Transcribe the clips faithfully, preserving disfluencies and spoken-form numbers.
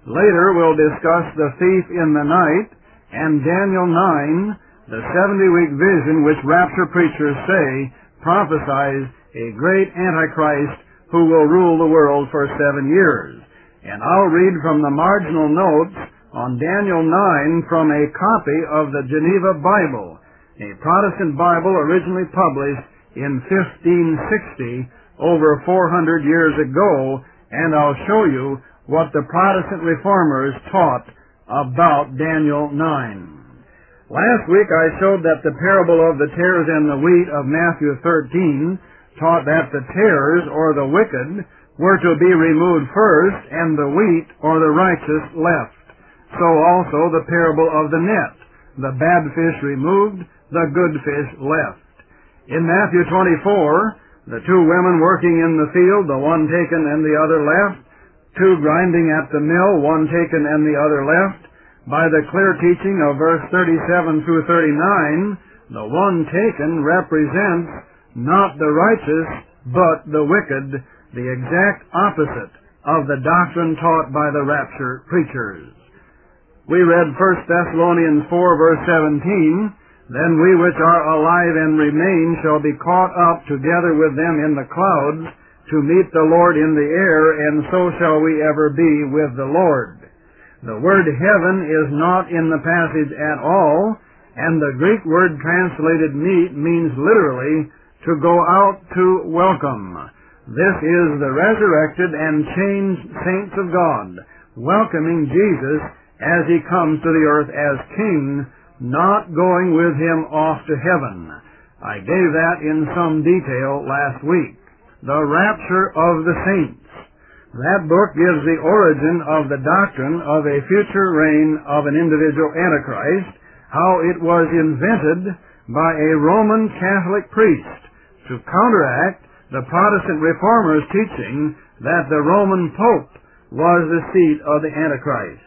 Later we'll discuss the thief in the night and Daniel nine, the seventy-week vision which rapture preachers say prophesies a great Antichrist who will rule the world for seven years. And I'll read from the marginal notes on Daniel nine from a copy of the Geneva Bible, a Protestant Bible originally published in fifteen sixty, over four hundred years ago, and I'll show you what the Protestant reformers taught about Daniel nine. Last week I showed that the parable of the tares and the wheat of Matthew thirteen taught that the tares, or the wicked, were to be removed first, and the wheat, or the righteous, left. So also the parable of the net. The bad fish removed, the good fish left. In Matthew twenty-four, the two women working in the field, the one taken and the other left, two grinding at the mill, one taken and the other left. By the clear teaching of verse thirty-seven through thirty-nine, the one taken represents not the righteous, but the wicked, the exact opposite of the doctrine taught by the rapture preachers. We read First Thessalonians four, verse seventeen, "Then we which are alive and remain shall be caught up together with them in the clouds to meet the Lord in the air, and so shall we ever be with the Lord." The word heaven is not in the passage at all, and the Greek word translated meet means literally to go out to welcome. This is the resurrected and changed saints of God welcoming Jesus as he comes to the earth as King, not going with him off to heaven. I gave that in some detail last week. The rapture of the saints. That book gives the origin of the doctrine of a future reign of an individual Antichrist, how it was invented by a Roman Catholic priest to counteract the Protestant reformers' teaching that the Roman Pope was the seat of the Antichrist.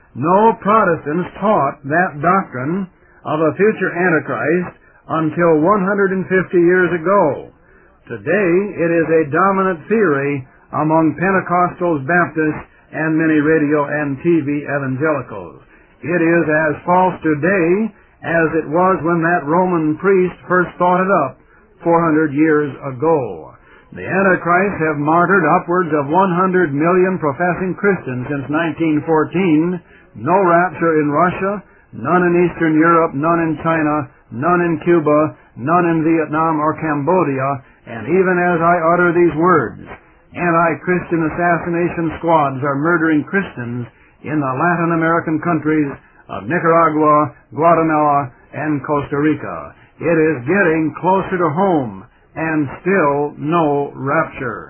No Protestants taught that doctrine of a future Antichrist until one hundred fifty years ago. Today it is a dominant theory among Pentecostals, Baptists, and many radio and T V evangelicals. It is as false today as it was when that Roman priest first thought it up four hundred years ago. The Antichrists have martyred upwards of one hundred million professing Christians since nineteen fourteen. No rapture in Russia, none in Eastern Europe, none in China, none in Cuba, none in Vietnam or Cambodia, and even as I utter these words, anti-Christian assassination squads are murdering Christians in the Latin American countries of Nicaragua, Guatemala, and Costa Rica. It is getting closer to home, and still no rapture.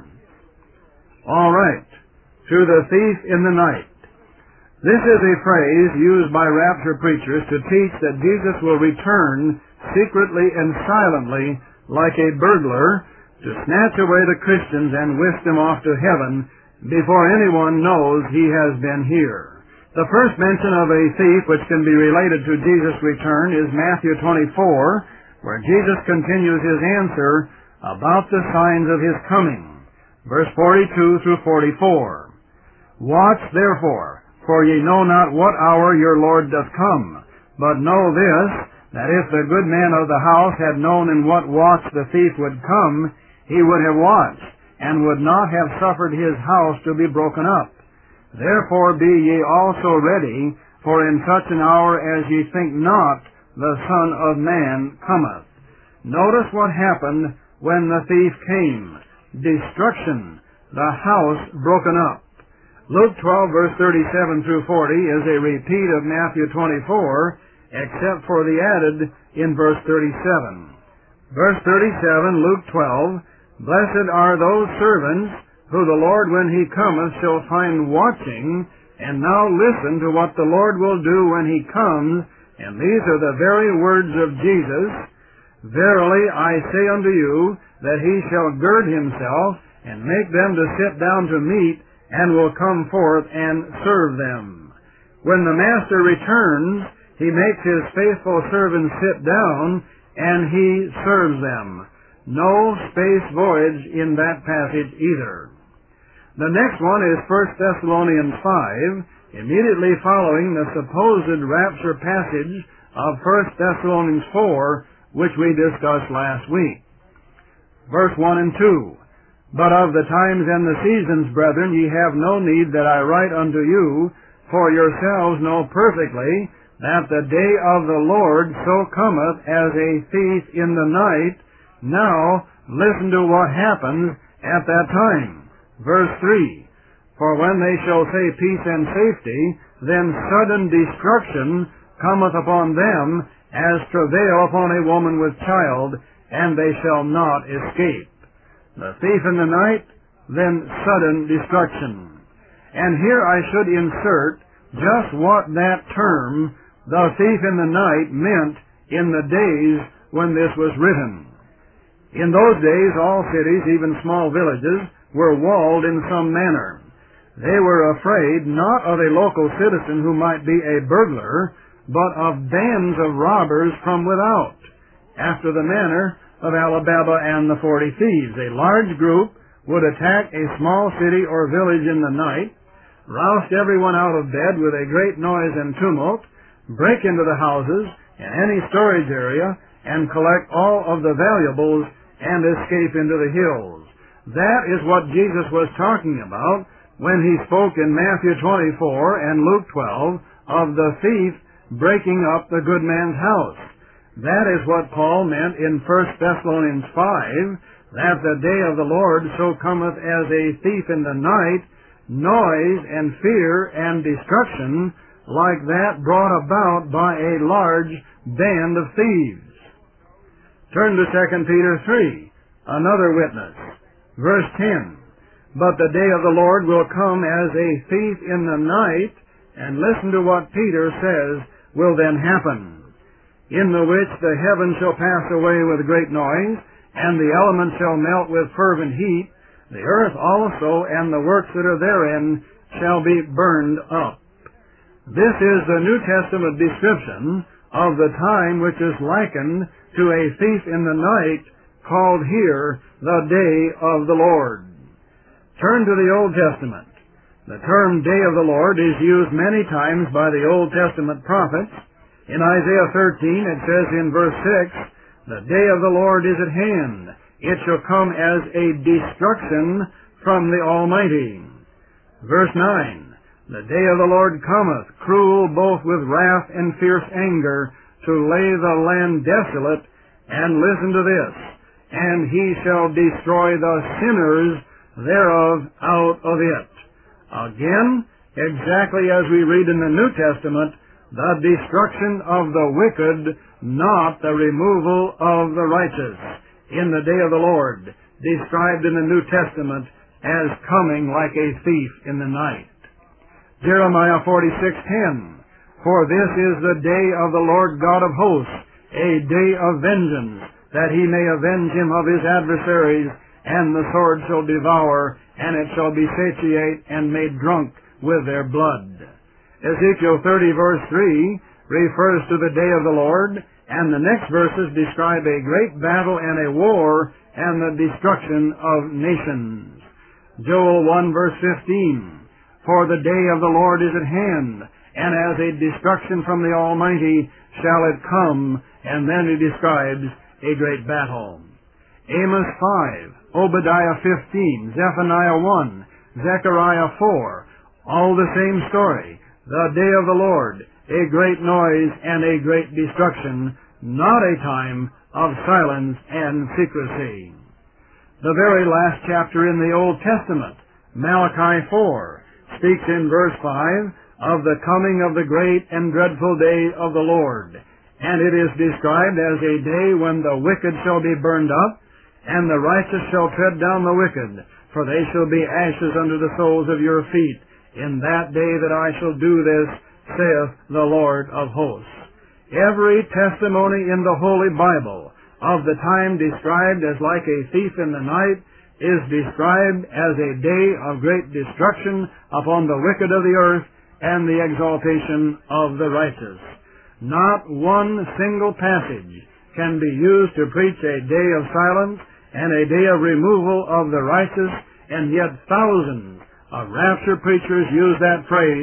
All right, to the thief in the night. This is a phrase used by rapture preachers to teach that Jesus will return secretly and silently like a burglar to snatch away the Christians and whisk them off to heaven before anyone knows he has been here. The first mention of a thief which can be related to Jesus' return is Matthew twenty-four, where Jesus continues his answer about the signs of his coming. Verse forty-two through forty-four. "Watch therefore, for ye know not what hour your Lord doth come. But know this, that if the good man of the house had known in what watch the thief would come, he would have watched, and would not have suffered his house to be broken up. Therefore be ye also ready, for in such an hour as ye think not, the Son of Man cometh." Notice what happened when the thief came. Destruction. The house broken up. Luke twelve, verse thirty-seven through forty is a repeat of Matthew twenty-four, except for the added in verse thirty-seven. Verse thirty-seven, Luke twelve, "Blessed are those servants who the Lord when he cometh shall find watching." And now listen to what the Lord will do when he comes, and these are the very words of Jesus. "Verily I say unto you, that he shall gird himself, and make them to sit down to meat, and will come forth and serve them." When the Master returns, he makes his faithful servants sit down, and he serves them. No space voyage in that passage either. The next one is First Thessalonians five, immediately following the supposed rapture passage of First Thessalonians four, which we discussed last week. Verse one and two. But of the times and the seasons, brethren, ye have no need that I write unto you, for yourselves know perfectly that the day of the Lord so cometh as a thief in the night. Now, listen to what happens at that time. Verse three. For when they shall say peace and safety, then sudden destruction cometh upon them, as travail upon a woman with child, and they shall not escape. The thief in the night, then sudden destruction. And here I should insert just what that term, the thief in the night, meant in the days when this was written. In those days, all cities, even small villages, were walled in some manner. They were afraid not of a local citizen who might be a burglar, but of bands of robbers from without, after the manner of Alibaba and the forty thieves. A large group would attack a small city or village in the night, roust everyone out of bed with a great noise and tumult, break into the houses and any storage area, and collect all of the valuables and escape into the hills. That is what Jesus was talking about when he spoke in Matthew twenty-four and Luke twelve of the thief breaking up the good man's house. That is what Paul meant in First Thessalonians five, that the day of the Lord so cometh as a thief in the night, noise and fear and destruction like that brought about by a large band of thieves. Turn to Second Peter three, another witness. Verse ten. But the day of the Lord will come as a thief in the night, and listen to what Peter says will then happen. In the which the heavens shall pass away with great noise, and the elements shall melt with fervent heat, the earth also and the works that are therein shall be burned up. This is the New Testament description of the time which is likened to a thief in the night, called here the day of the Lord. Turn to the Old Testament. The term day of the Lord is used many times by the Old Testament prophets. In Isaiah thirteen, it says in verse six, the day of the Lord is at hand. It shall come as a destruction from the Almighty. Verse nine, the day of the Lord cometh, cruel both with wrath and fierce anger, to lay the land desolate. And listen to this, and he shall destroy the sinners thereof out of it. Again, exactly as we read in the New Testament, the destruction of the wicked, not the removal of the righteous, in the day of the Lord, described in the New Testament as coming like a thief in the night. Jeremiah forty-six ten, for this is the day of the Lord God of hosts, a day of vengeance, that he may avenge him of his adversaries, and the sword shall devour, and it shall be satiate and made drunk with their blood. Ezekiel thirty verse three refers to the day of the Lord, and the next verses describe a great battle and a war and the destruction of nations. Joel one verse fifteen, for the day of the Lord is at hand, and as a destruction from the Almighty shall it come, and then he describes a great battle. Amos five, Obadiah fifteen, Zephaniah one, Zechariah four, all the same story. The day of the Lord, a great noise and a great destruction, not a time of silence and secrecy. The very last chapter in the Old Testament, Malachi four, speaks in verse five of the coming of the great and dreadful day of the Lord. And it is described as a day when the wicked shall be burned up, and the righteous shall tread down the wicked, for they shall be ashes under the soles of your feet. In that day that I shall do this, saith the Lord of hosts. Every testimony in the Holy Bible of the time described as like a thief in the night is described as a day of great destruction upon the wicked of the earth and the exaltation of the righteous. Not one single passage can be used to preach a day of silence and a day of removal of the righteous, and yet thousands of rapture preachers use that phrase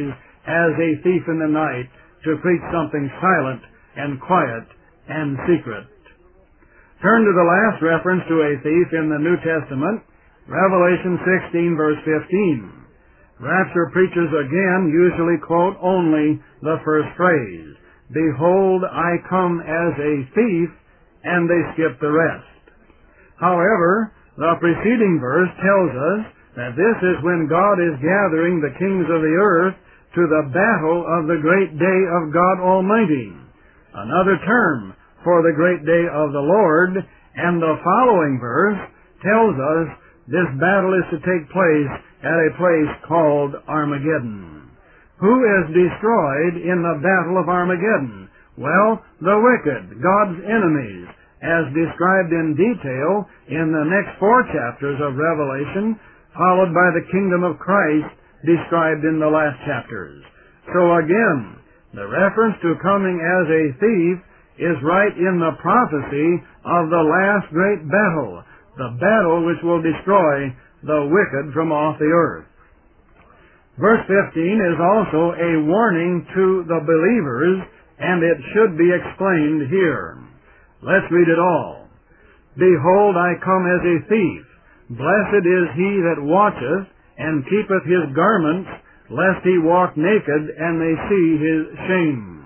as a thief in the night to preach something silent and quiet and secret. Turn to the last reference to a thief in the New Testament, Revelation sixteen, verse fifteen. Rapture preachers again usually quote only the first phrase, "Behold, I come as a thief," and they skip the rest. However, the preceding verse tells us that this is when God is gathering the kings of the earth to the battle of the great day of God Almighty, another term for the great day of the Lord, and the following verse tells us this battle is to take place at a place called Armageddon. Who is destroyed in the battle of Armageddon? Well, the wicked, God's enemies, as described in detail in the next four chapters of Revelation, followed by the kingdom of Christ described in the last chapters. So again, the reference to coming as a thief is right in the prophecy of the last great battle, the battle which will destroy the wicked from off the earth. Verse fifteen is also a warning to the believers, and it should be explained here. Let's read it all. "Behold, I come as a thief. Blessed is he that watcheth, and keepeth his garments, lest he walk naked, and they see his shame."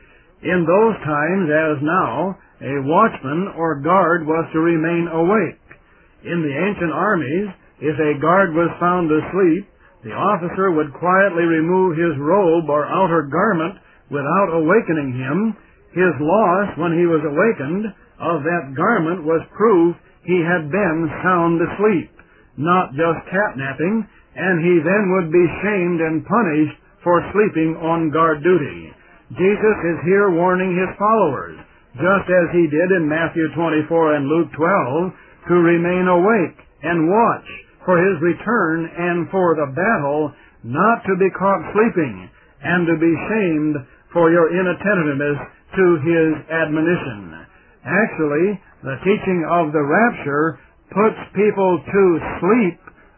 In those times, as now, a watchman or guard was to remain awake. In the ancient armies, if a guard was found asleep, the officer would quietly remove his robe or outer garment without awakening him. His loss, when he was awakened, of that garment was proof he had been sound asleep, not just catnapping, and he then would be shamed and punished for sleeping on guard duty. Jesus is here warning his followers, just as he did in Matthew twenty-four and Luke twelve, to remain awake and watch for his return and for the battle, not to be caught sleeping and to be shamed for your inattentiveness to his admonition. Actually, the teaching of the rapture puts people to sleep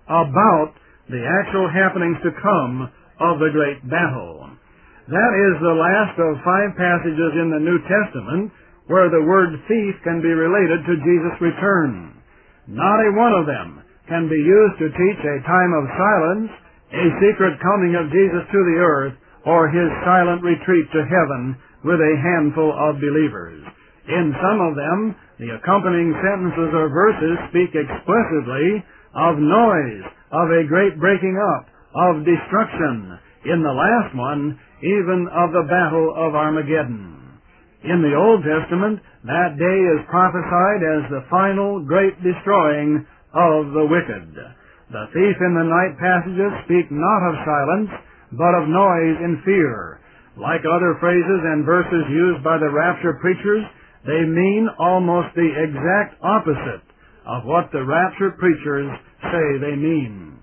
about the actual happenings to come of the great battle. That is the last of five passages in the New Testament where the word thief can be related to Jesus' return. Not a one of them can be used to teach a time of silence, a secret coming of Jesus to the earth, or his silent retreat to heaven with a handful of believers. In some of them, the accompanying sentences or verses speak explicitly of noise, of a great breaking up, of destruction. In the last one, even of the battle of Armageddon. In the Old Testament, that day is prophesied as the final great destroying of the wicked. The thief in the night passages speak not of silence, but of noise and fear. Like other phrases and verses used by the rapture preachers, they mean almost the exact opposite of what the rapture preachers say they mean.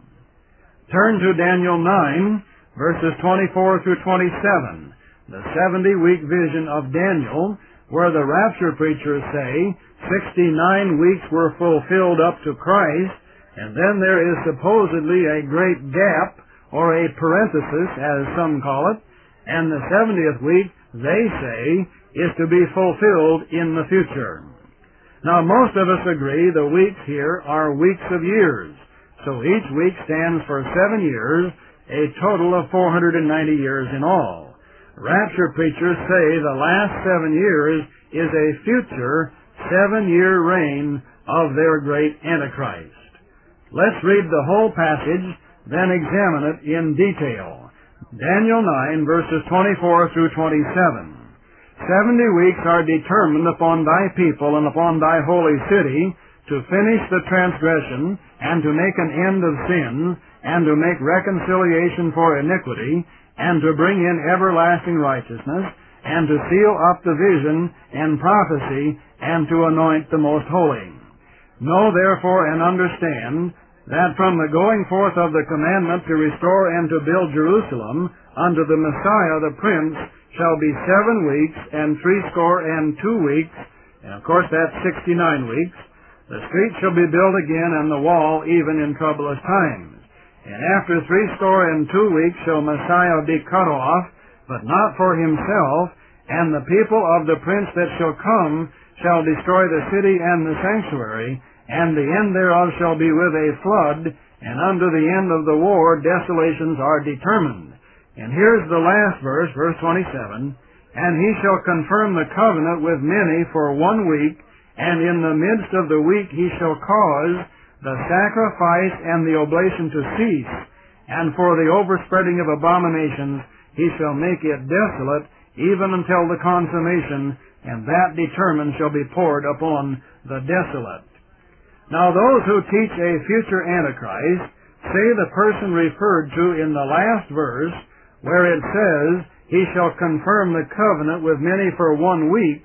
Turn to Daniel nine, verses twenty-four through twenty-seven, the seventy-week vision of Daniel, where the rapture preachers say sixty-nine weeks were fulfilled up to Christ, and then there is supposedly a great gap, or a parenthesis, as some call it, and the seventieth week, they say, is to be fulfilled in the future. Now, most of us agree the weeks here are weeks of years, so each week stands for seven years, a total of four hundred ninety years in all. Rapture preachers say the last seven years is a future seven-year reign of their great Antichrist. Let's read the whole passage, then examine it in detail. Daniel nine, verses twenty-four through twenty-seven. Seventy weeks are determined upon thy people and upon thy holy city to finish the transgression and to make an end of sin and to make reconciliation for iniquity and to bring in everlasting righteousness and to seal up the vision and prophecy and to anoint the most holy. Know therefore and understand that from the going forth of the commandment to restore and to build Jerusalem unto the Messiah the Prince shall be seven weeks and threescore and two weeks, and of course that's sixty-nine weeks. The street shall be built again and the wall even in troublous times. And after threescore and two weeks shall Messiah be cut off, but not for himself, and the people of the prince that shall come shall destroy the city and the sanctuary, and the end thereof shall be with a flood, and unto the end of the war desolations are determined. And here's the last verse, verse twenty-seven, and he shall confirm the covenant with many for one week, and in the midst of the week he shall cause the sacrifice and the oblation to cease, and for the overspreading of abominations he shall make it desolate, even until the consummation, and that determined shall be poured upon the desolate. Now those who teach a future Antichrist say the person referred to in the last verse, where it says, he shall confirm the covenant with many for one week,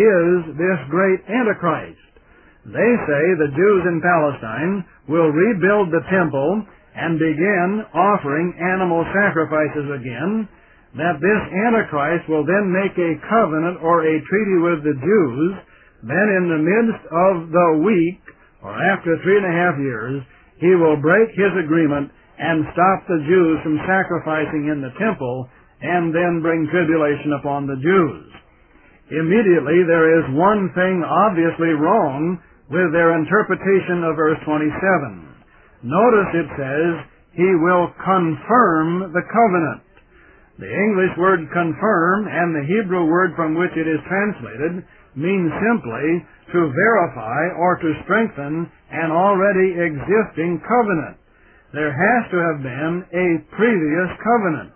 is this great Antichrist. They say the Jews in Palestine will rebuild the temple and begin offering animal sacrifices again, that this Antichrist will then make a covenant or a treaty with the Jews, then in the midst of the week, or after three and a half years, he will break his agreement and stop the Jews from sacrificing in the temple, and then bring tribulation upon the Jews. Immediately there is one thing obviously wrong with their interpretation of verse twenty-seven. Notice it says, he will confirm the covenant. The English word confirm and the Hebrew word from which it is translated means simply to verify or to strengthen an already existing covenant. There has to have been a previous covenant.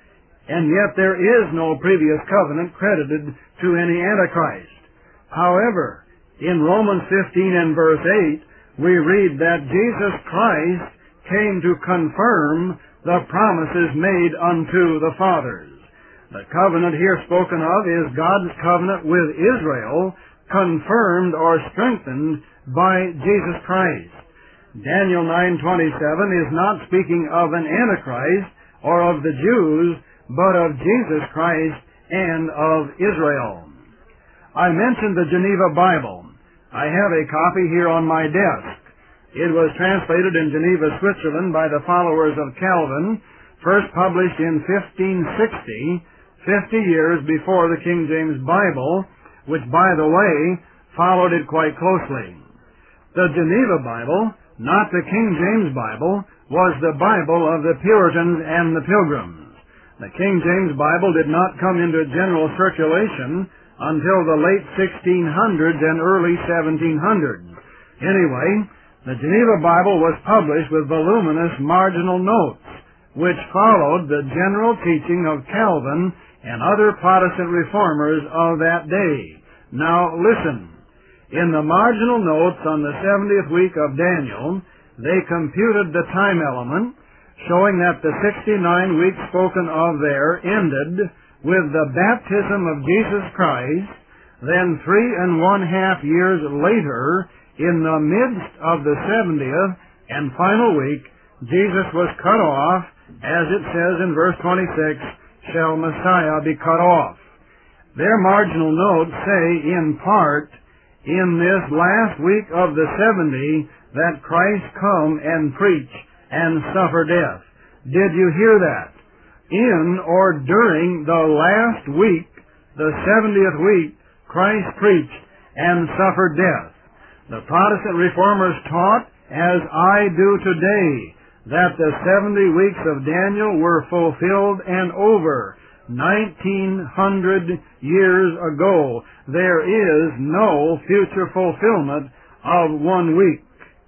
And yet there is no previous covenant credited to any Antichrist. However, in Romans fifteen and verse eight, we read that Jesus Christ came to confirm the promises made unto the fathers. The covenant here spoken of is God's covenant with Israel, confirmed or strengthened by Jesus Christ. Daniel nine twenty-seven is not speaking of an Antichrist or of the Jews, but of Jesus Christ and of Israel. I mentioned the Geneva Bible. I have a copy here on my desk. It was translated in Geneva, Switzerland by the followers of Calvin, first published in fifteen sixty, fifty years before the King James Bible, which, by the way, followed it quite closely. The Geneva Bible, not the King James Bible, was the Bible of the Puritans and the Pilgrims. The King James Bible did not come into general circulation until the late sixteen hundreds and early seventeen hundreds. Anyway, the Geneva Bible was published with voluminous marginal notes, which followed the general teaching of Calvin and other Protestant reformers of that day. Now listen. In the marginal notes on the seventieth week of Daniel, they computed the time element, showing that the sixty-nine weeks spoken of there ended with the baptism of Jesus Christ. Then three and one half years later, in the midst of the seventieth and final week, Jesus was cut off, as it says in verse twenty-six, shall Messiah be cut off. Their marginal notes say, in part, in this last week of the seventy, that Christ come and preach and suffer death. Did you hear that? In or during the last week, the seventieth week, Christ preached and suffered death. The Protestant reformers taught, as I do today, that the seventy weeks of Daniel were fulfilled and over. Nineteen hundred years ago, there is no future fulfillment of one week.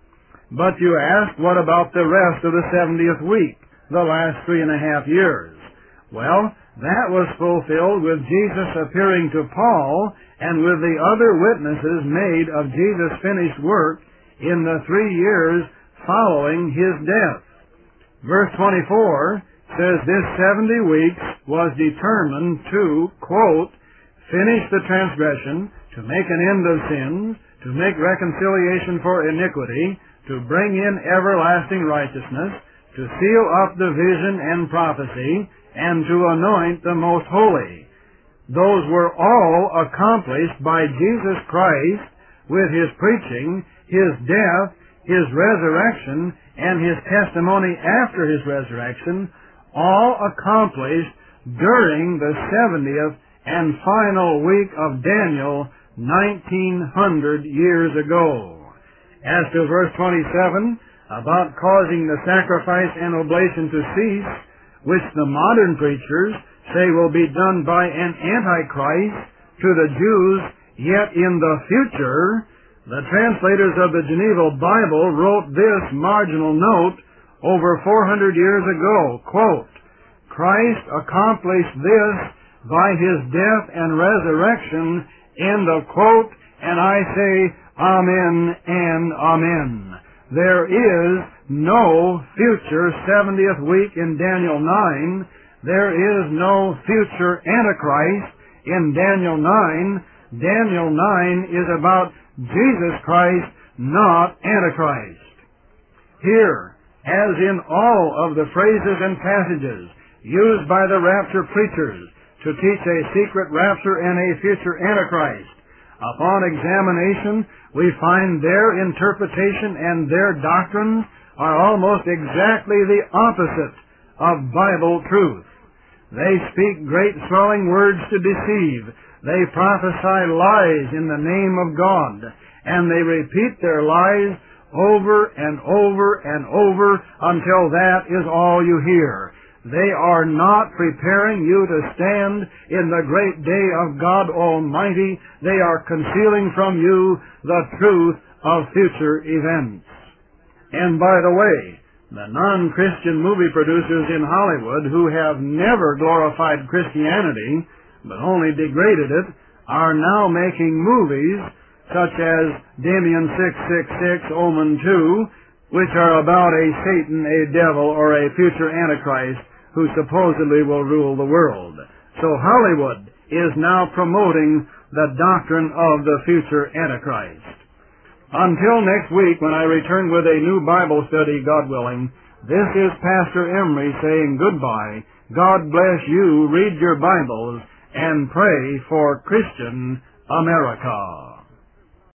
But you ask, what about the rest of the seventieth week, the last three and a half years? Well, that was fulfilled with Jesus appearing to Paul and with the other witnesses made of Jesus' finished work in the three years following his death. Verse twenty-four says this seventy weeks was determined to, quote, finish the transgression, to make an end of sins, to make reconciliation for iniquity, to bring in everlasting righteousness, to seal up the vision and prophecy, and to anoint the most holy. Those were all accomplished by Jesus Christ with his preaching, his death, his resurrection, and his testimony after his resurrection, all accomplished during the seventieth and final week of Daniel, nineteen hundred years ago. As to verse twenty-seven, about causing the sacrifice and oblation to cease, which the modern preachers say will be done by an Antichrist to the Jews, yet in the future, the translators of the Geneva Bible wrote this marginal note over four hundred years ago, quote, Christ accomplished this by his death and resurrection, end of quote, and I say amen and amen. There is no future seventieth week in Daniel nine. There is no future Antichrist in Daniel nine. Daniel nine is about Jesus Christ, not Antichrist. Here, as in all of the phrases and passages used by the rapture preachers to teach a secret rapture and a future Antichrist, upon examination, we find their interpretation and their doctrines are almost exactly the opposite of Bible truth. They speak great swelling words to deceive. They prophesy lies in the name of God, and they repeat their lies over and over and over until that is all you hear. They are not preparing you to stand in the great day of God Almighty. They are concealing from you the truth of future events. And by the way, the non-Christian movie producers in Hollywood who have never glorified Christianity, but only degraded it, are now making movies such as Damien six six six, Omen two, which are about a Satan, a devil, or a future Antichrist who supposedly will rule the world. So Hollywood is now promoting the doctrine of the future Antichrist. Until next week, when I return with a new Bible study, God willing, this is Pastor Emery saying goodbye. God bless you, read your Bibles, and pray for Christian America.